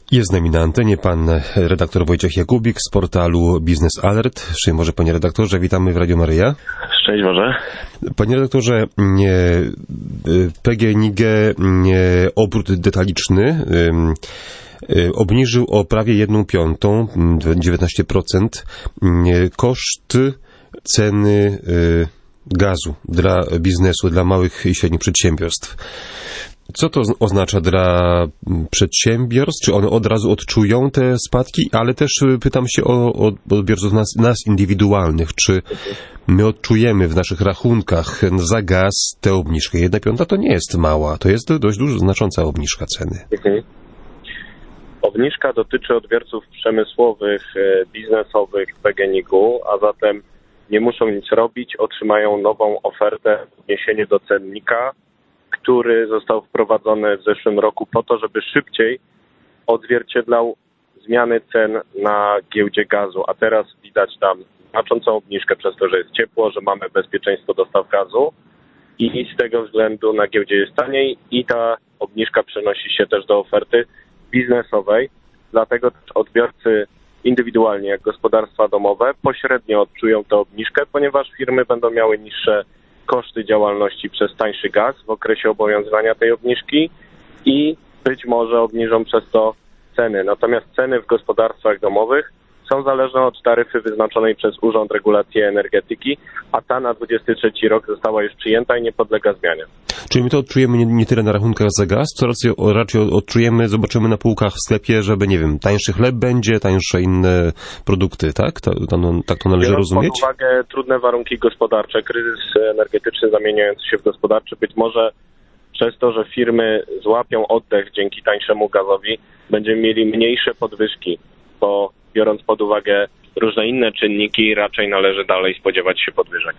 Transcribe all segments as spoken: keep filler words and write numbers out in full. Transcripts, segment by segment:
Jest z nami na antenie pan redaktor Wojciech Jakubik z portalu Biznes Alert. Szczęść Boże, panie redaktorze, witamy w Radio Maryja. Szczęść Boże. Panie redaktorze, P G N I G obrót detaliczny obniżył o prawie jedną piątą, dziewiętnaście procent, koszt ceny gazu dla biznesu, dla małych i średnich przedsiębiorstw. Co to oznacza dla przedsiębiorstw? Czy one od razu odczują te spadki? Ale też pytam się o, o odbiorców nas, nas indywidualnych. Czy my odczujemy w naszych rachunkach za gaz tę obniżkę? Jedna piąta to nie jest mała, to jest dość dużo, znacząca obniżka ceny. Mhm. Obniżka dotyczy odbiorców przemysłowych, biznesowych P G N I G-u, a zatem nie muszą nic robić, otrzymają nową ofertę w odniesieniu do cennika, który został wprowadzony w zeszłym roku po to, żeby szybciej odzwierciedlał zmiany cen na giełdzie gazu. A teraz widać tam znaczącą obniżkę przez to, że jest ciepło, że mamy bezpieczeństwo dostaw gazu i z tego względu na giełdzie jest taniej i ta obniżka przenosi się też do oferty biznesowej. Dlatego też odbiorcy indywidualnie, jak gospodarstwa domowe, pośrednio odczują tę obniżkę, ponieważ firmy będą miały niższe koszty działalności przez tańszy gaz w okresie obowiązywania tej obniżki i być może obniżą przez to ceny. Natomiast ceny w gospodarstwach domowych są zależne od taryfy wyznaczonej przez Urząd Regulacji Energetyki, a ta na dwudziesty trzeci rok została już przyjęta i nie podlega zmianie. Czyli my to odczujemy nie, nie tyle na rachunkach za gaz, co raczej, raczej odczujemy, zobaczymy na półkach w sklepie, żeby, nie wiem, tańszy chleb będzie, tańsze inne produkty, tak? To, to, tak to należy Biorąc rozumieć? pod uwagę trudne warunki gospodarcze, kryzys energetyczny zamieniający się w gospodarczy, być może przez to, że firmy złapią oddech dzięki tańszemu gazowi, będziemy mieli mniejsze podwyżki, bo biorąc pod uwagę różne inne czynniki, raczej należy dalej spodziewać się podwyżek.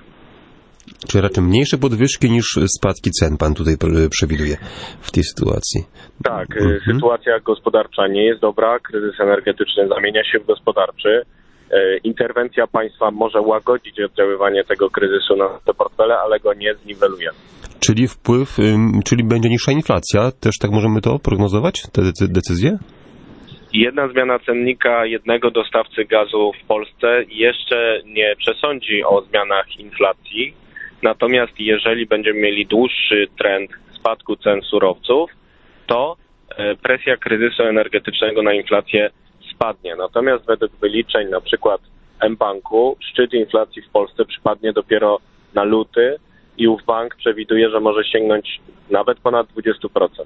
Czy raczej mniejsze podwyżki niż spadki cen pan tutaj przewiduje w tej sytuacji? Tak, mhm. Sytuacja gospodarcza nie jest dobra, kryzys energetyczny zamienia się w gospodarczy. Interwencja państwa może łagodzić oddziaływanie tego kryzysu na te portfele, ale go nie zniweluje. Czyli wpływ, czyli będzie niższa inflacja, też tak możemy to prognozować, te decyzje? Jedna zmiana cennika jednego dostawcy gazu w Polsce jeszcze nie przesądzi o zmianach inflacji, natomiast jeżeli będziemy mieli dłuższy trend spadku cen surowców, to presja kryzysu energetycznego na inflację spadnie. Natomiast według wyliczeń na przykład mBanku szczyt inflacji w Polsce przypadnie dopiero na luty i ów bank przewiduje, że może sięgnąć nawet ponad dwadzieścia procent.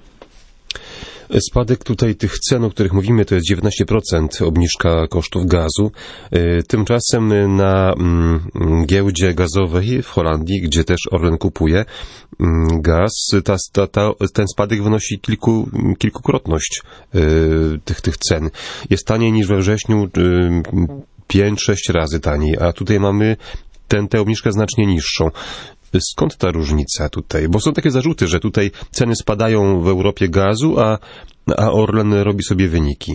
Spadek tutaj tych cen, o których mówimy, to jest dziewiętnaście procent obniżka kosztów gazu. Tymczasem na giełdzie gazowej w Holandii, gdzie też Orlen kupuje gaz, ta, ta, ta, ten spadek wynosi kilku, kilkukrotność tych, tych cen. Jest taniej niż we wrześniu, pięć sześć razy taniej, a tutaj mamy ten, tę obniżkę znacznie niższą. Skąd ta różnica tutaj? Bo są takie zarzuty, że tutaj ceny spadają w Europie gazu, a, a Orlen robi sobie wyniki.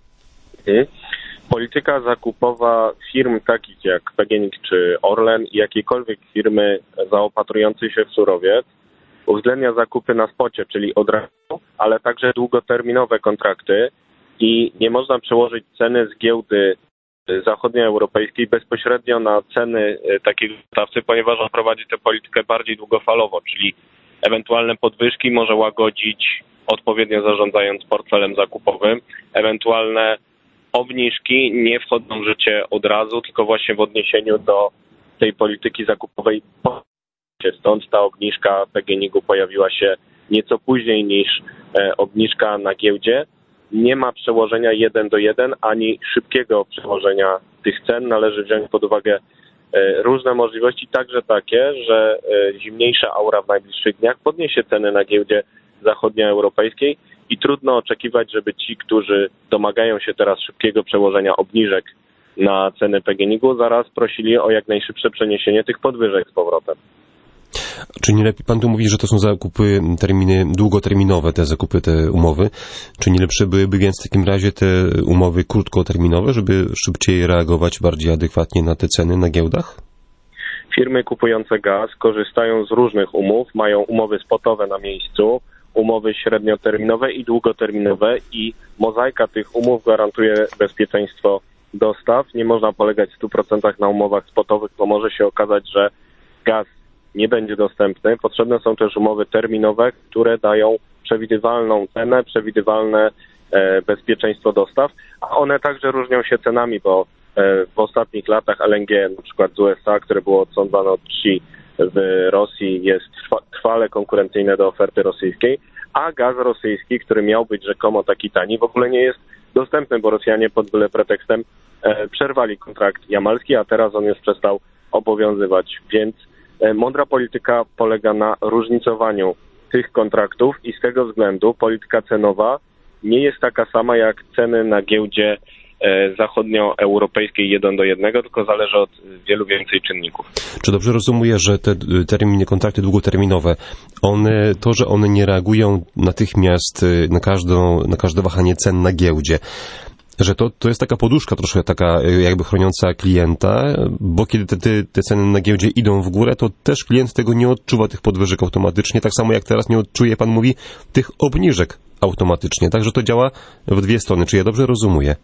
Polityka zakupowa firm takich jak P G N I G czy Orlen i jakiejkolwiek firmy zaopatrującej się w surowiec uwzględnia zakupy na spocie, czyli od razu, ale także długoterminowe kontrakty i nie można przełożyć ceny z giełdy zachodnioeuropejskiej bezpośrednio na ceny takiego dostawcy, ponieważ on prowadzi tę politykę bardziej długofalowo, czyli ewentualne podwyżki może łagodzić odpowiednio zarządzając portfelem zakupowym, ewentualne obniżki nie wchodzą w życie od razu, tylko właśnie w odniesieniu do tej polityki zakupowej. Stąd ta obniżka P G N I G-u pojawiła się nieco później niż obniżka na giełdzie. Nie ma przełożenia jeden do jeden, ani szybkiego przełożenia tych cen. Należy wziąć pod uwagę różne możliwości, także takie, że zimniejsza aura w najbliższych dniach podniesie ceny na giełdzie zachodnioeuropejskiej i trudno oczekiwać, żeby ci, którzy domagają się teraz szybkiego przełożenia obniżek na ceny P G N I G-u, zaraz prosili o jak najszybsze przeniesienie tych podwyżek z powrotem. Czy nie lepiej, pan tu mówi, że to są zakupy, terminy długoterminowe, te zakupy, te umowy. Czy nie lepsze byłyby więc w takim razie te umowy krótkoterminowe, żeby szybciej reagować bardziej adekwatnie na te ceny na giełdach? Firmy kupujące gaz korzystają z różnych umów, mają umowy spotowe na miejscu, umowy średnioterminowe i długoterminowe i mozaika tych umów gwarantuje bezpieczeństwo dostaw. Nie można polegać w stu procentach na umowach spotowych, bo może się okazać, że gaz nie będzie dostępny. Potrzebne są też umowy terminowe, które dają przewidywalną cenę, przewidywalne e, bezpieczeństwo dostaw, a one także różnią się cenami, bo e, w ostatnich latach L N G, na przykład z U S A, które było odsądzane od Xi w Rosji, jest trwale konkurencyjne do oferty rosyjskiej, a gaz rosyjski, który miał być rzekomo taki tani, w ogóle nie jest dostępny, bo Rosjanie pod byle pretekstem e, przerwali kontrakt jamalski, a teraz on już przestał obowiązywać, więc e, mądra polityka polega na różnicowaniu tych kontraktów i z tego względu polityka cenowa nie jest taka sama jak ceny na giełdzie e, zachodnioeuropejskiej jeden do jednego, tylko zależy od wielu więcej czynników. Czy dobrze rozumuję, że te terminy, kontrakty długoterminowe, one, to, że one nie reagują natychmiast na, każdą, na każde wahanie cen na giełdzie, że to, to jest taka poduszka troszkę taka jakby chroniąca klienta, bo kiedy te, te, te ceny na giełdzie idą w górę, to też klient tego nie odczuwa, tych podwyżek automatycznie, tak samo jak teraz nie odczuje, pan mówi, tych obniżek automatycznie. Także to działa w dwie strony. Czy ja dobrze rozumuję?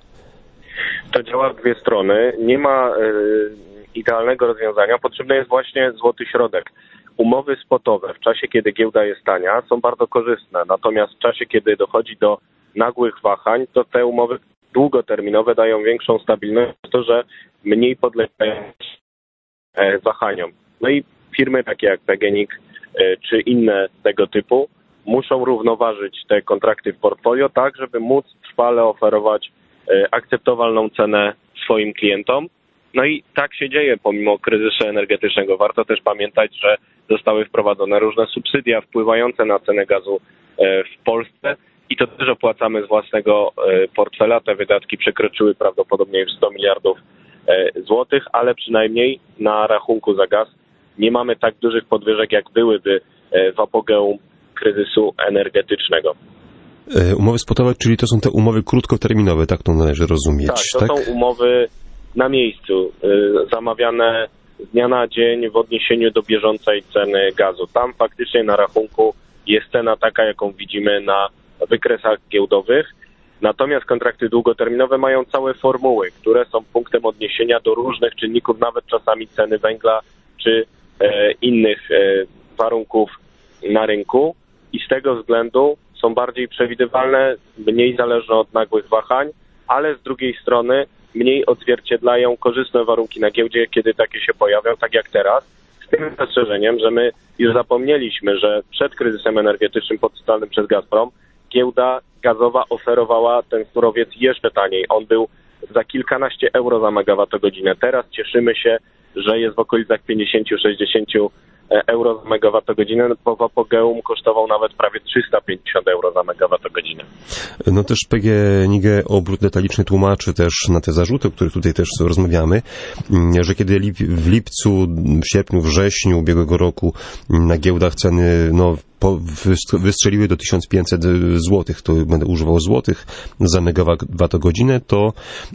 To działa w dwie strony. Nie ma y, idealnego rozwiązania. Potrzebny jest właśnie złoty środek. Umowy spotowe w czasie, kiedy giełda jest tania, są bardzo korzystne. Natomiast w czasie, kiedy dochodzi do nagłych wahań, to te umowy długoterminowe dają większą stabilność, to, że mniej podlegają wahaniom. No i firmy takie jak P G N I G czy inne tego typu muszą równoważyć te kontrakty w portfolio tak, żeby móc trwale oferować akceptowalną cenę swoim klientom. No i tak się dzieje pomimo kryzysu energetycznego. Warto też pamiętać, że zostały wprowadzone różne subsydia wpływające na cenę gazu w Polsce i to też opłacamy z własnego portfela. Te wydatki przekroczyły prawdopodobnie już sto miliardów złotych, ale przynajmniej na rachunku za gaz nie mamy tak dużych podwyżek, jak byłyby w apogeum kryzysu energetycznego. Umowy spotowe, czyli to są te umowy krótkoterminowe, tak to należy rozumieć, tak? To tak? są umowy na miejscu, zamawiane z dnia na dzień w odniesieniu do bieżącej ceny gazu. Tam faktycznie na rachunku jest cena taka, jaką widzimy na wykresach giełdowych. Natomiast kontrakty długoterminowe mają całe formuły, które są punktem odniesienia do różnych czynników, nawet czasami ceny węgla czy e, innych e, warunków na rynku i z tego względu są bardziej przewidywalne, mniej zależne od nagłych wahań, ale z drugiej strony mniej odzwierciedlają korzystne warunki na giełdzie, kiedy takie się pojawią, tak jak teraz, z tym zastrzeżeniem, że my już zapomnieliśmy, że przed kryzysem energetycznym podpisanym przez Gazprom giełda gazowa oferowała ten surowiec jeszcze taniej. On był za kilkanaście euro za megawattogodzinę. Teraz cieszymy się, że jest w okolicach pięćdziesiąt do sześćdziesięciu euro za megawattogodzinę, bo w apogeum kosztował nawet prawie trzysta pięćdziesiąt euro za megawattogodzinę. No też P G N I G Obrót Detaliczny tłumaczy też na te zarzuty, o których tutaj też rozmawiamy, że kiedy lip, w lipcu, w sierpniu, wrześniu ubiegłego roku na giełdach ceny no, po, wystrzeliły do tysiąc pięćset złotych, to będę używał złotych za megawattogodzinę, to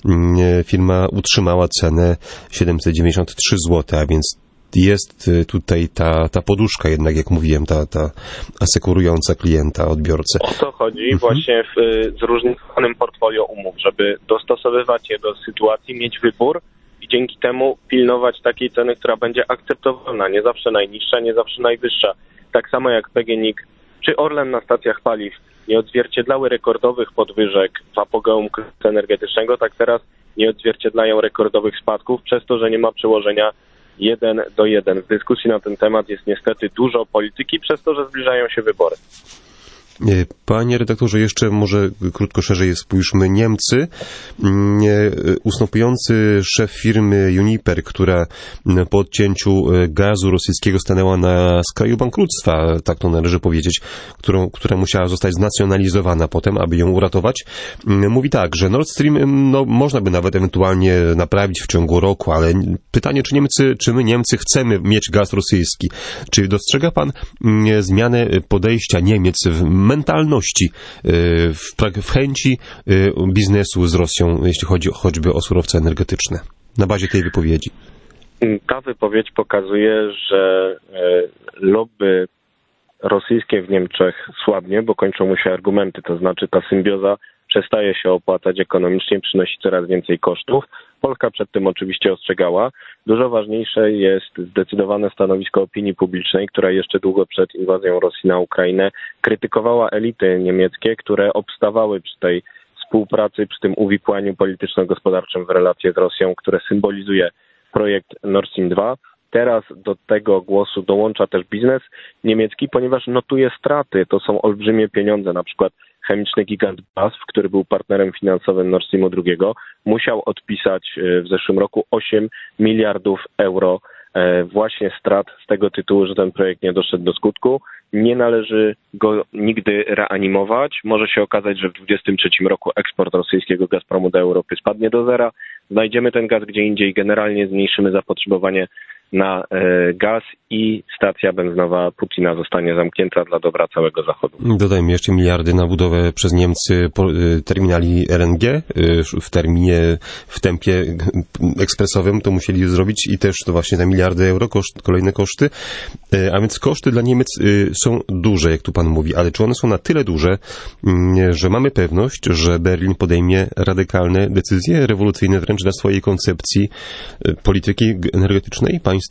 firma utrzymała cenę siedemset dziewięćdziesiąt trzy złote, a więc jest tutaj ta, ta poduszka jednak, jak mówiłem, ta, ta asekurująca klienta, odbiorcę. O to chodzi mhm. właśnie w zróżnicowanym portfolio umów, żeby dostosowywać je do sytuacji, mieć wybór i dzięki temu pilnować takiej ceny, która będzie akceptowalna, nie zawsze najniższa, nie zawsze najwyższa. Tak samo jak P G N I G czy Orlen na stacjach paliw nie odzwierciedlały rekordowych podwyżek w apogeum kryzysu energetycznego, tak teraz nie odzwierciedlają rekordowych spadków, przez to, że nie ma przełożenia jeden do jeden. W dyskusji na ten temat jest niestety dużo polityki, przez to, że zbliżają się wybory. Panie redaktorze, jeszcze może krótko szerzej spójrzmy. Niemcy, ustępujący szef firmy Uniper, która po odcięciu gazu rosyjskiego stanęła na skraju bankructwa, tak to należy powiedzieć, którą, która musiała zostać znacjonalizowana potem, aby ją uratować, mówi tak, że Nord Stream no, można by nawet ewentualnie naprawić w ciągu roku, ale pytanie, czy Niemcy, czy my Niemcy chcemy mieć gaz rosyjski? Czy dostrzega pan zmianę podejścia Niemiec w mentalności, w, w chęci biznesu z Rosją, jeśli chodzi choćby o surowce energetyczne, na bazie tej wypowiedzi? Ta wypowiedź pokazuje, że lobby rosyjskie w Niemczech słabnie, bo kończą mu się argumenty, to znaczy ta symbioza przestaje się opłacać ekonomicznie, przynosi coraz więcej kosztów. Polska przed tym oczywiście ostrzegała. Dużo ważniejsze jest zdecydowane stanowisko opinii publicznej, która jeszcze długo przed inwazją Rosji na Ukrainę krytykowała elity niemieckie, które obstawały przy tej współpracy, przy tym uwikłaniu polityczno-gospodarczym w relacje z Rosją, które symbolizuje projekt Nord Stream dwa. Teraz do tego głosu dołącza też biznes niemiecki, ponieważ notuje straty. To są olbrzymie pieniądze, na przykład chemiczny gigant B A S F, który był partnerem finansowym Nord Streamu dwa, musiał odpisać w zeszłym roku osiem miliardów euro właśnie strat z tego tytułu, że ten projekt nie doszedł do skutku. Nie należy go nigdy reanimować. Może się okazać, że w dwudziestym trzecim roku eksport rosyjskiego Gazpromu do Europy spadnie do zera. Znajdziemy ten gaz gdzie indziej, generalnie zmniejszymy zapotrzebowanie na gaz i stacja benzynowa Putina zostanie zamknięta dla dobra całego Zachodu. Dodajmy jeszcze miliardy na budowę przez Niemcy terminali L N G w terminie, w tempie ekspresowym to musieli zrobić i też to właśnie te miliardy euro, koszt, kolejne koszty. A więc koszty dla Niemiec są duże, jak tu pan mówi, ale czy one są na tyle duże, że mamy pewność, że Berlin podejmie radykalne decyzje, rewolucyjne wręcz dla swojej koncepcji polityki energetycznej państwa?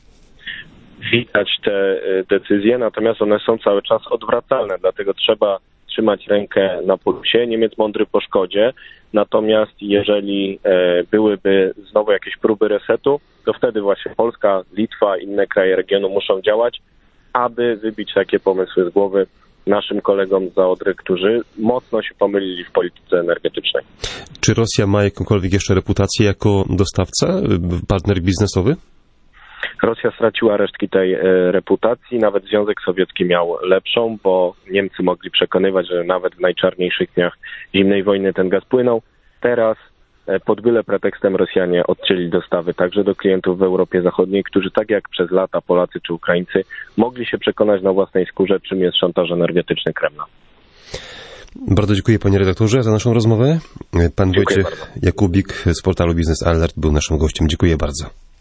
Widać te decyzje, natomiast one są cały czas odwracalne, dlatego trzeba trzymać rękę na pulsie. Niemiec mądry po szkodzie, natomiast jeżeli byłyby znowu jakieś próby resetu, to wtedy właśnie Polska, Litwa, inne kraje regionu muszą działać, aby wybić takie pomysły z głowy naszym kolegom z Odry, którzy mocno się pomylili w polityce energetycznej. Czy Rosja ma jakąkolwiek jeszcze reputację jako dostawca, partner biznesowy? Rosja straciła resztki tej reputacji, nawet Związek Sowiecki miał lepszą, bo Niemcy mogli przekonywać, że nawet w najczarniejszych dniach zimnej wojny ten gaz płynął. Teraz pod byle pretekstem Rosjanie odcięli dostawy także do klientów w Europie Zachodniej, którzy tak jak przez lata Polacy czy Ukraińcy mogli się przekonać na własnej skórze, czym jest szantaż energetyczny Kremla. Bardzo dziękuję panie redaktorze za naszą rozmowę. Pan Dziękuję Wojciech bardzo. Jakubik z portalu Biznes Alert był naszym gościem. Dziękuję bardzo.